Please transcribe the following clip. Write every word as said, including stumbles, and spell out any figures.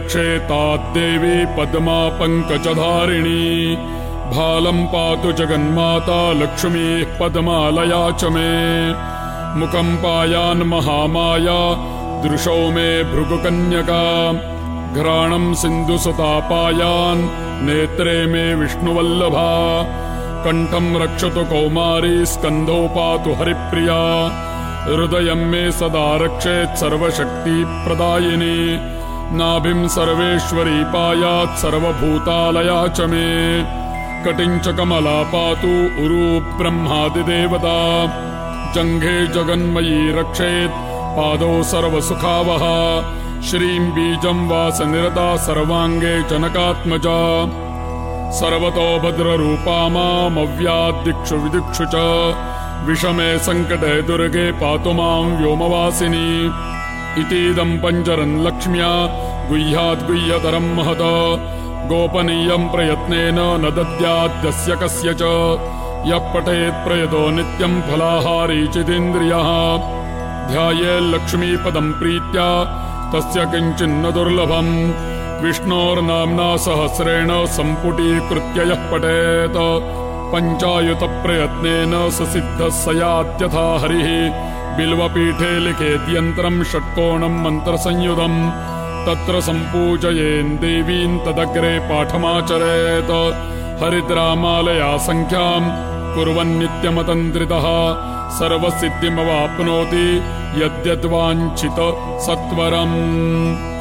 रक्षेताद्देवी पद्मा पङ्कजधारिणी भालं पातु जगन्माता लक्ष्मीः पद्मालया च मे मुखं पायान् महामाया दृशौ मे भृगुकन्यका घ्राणं सिन्धुसुतापायान् नेत्रे मे विष्णुवल्लभा कण्ठं रक्षतु कौमारी स्कन्धौ पातु हरिप्रिया हृदयं मे सदा रक्षेत् सर्वशक्तिप्रदायिनी नाभिं सर्वेश्वरी पायात् सर्वभूतालया च मे कटिं च कमला पातु उरु ब्रह्मादिदेवता जङ्घे जगन्मयी रक्षेत् पादौ सर्वसुखावहा श्रीं बीजं वासनिरता सर्वाङ्गे जनकात्मजा सर्वतो भद्ररूपा मामव्याद्दिक्षु विदिक्षु च विषमे सङ्कटे दुर्गे पातु मां व्योमवासिनी इतीदं पञ्जरन् लक्ष्म्या गुह्याद्गुह्यतरं महत गोपनीयं प्रयत्नेन न दद्याद्यस्य कस्य च यः पठेत् प्रयतो नित्यं फलाहारी चिदिन्द्रियः ध्यायेल्लक्ष्मीपदं प्रीत्या तस्य किञ्चिन्न दुर्लभम् विष्णोर्नाम्ना सहस्रेण सम्पुटीकृत्य यः पठेत् पञ्चायुतप्रयत्नेन स सिद्धः स यात्यथा हरिः बिल्वपीठे लिखेद्यन्त्रं षट्कोणं मन्त्रसंयुधम् तत्र सम्पूजयेन् देवीं तदग्रे पाठमाचरेत् हरिद्रामालया सङ्ख्यां कुर्वन्नित्यमतन्त्रितः सर्वसिद्धिमवाप्नोति यद्यद्वाञ्छित सत्वरम्।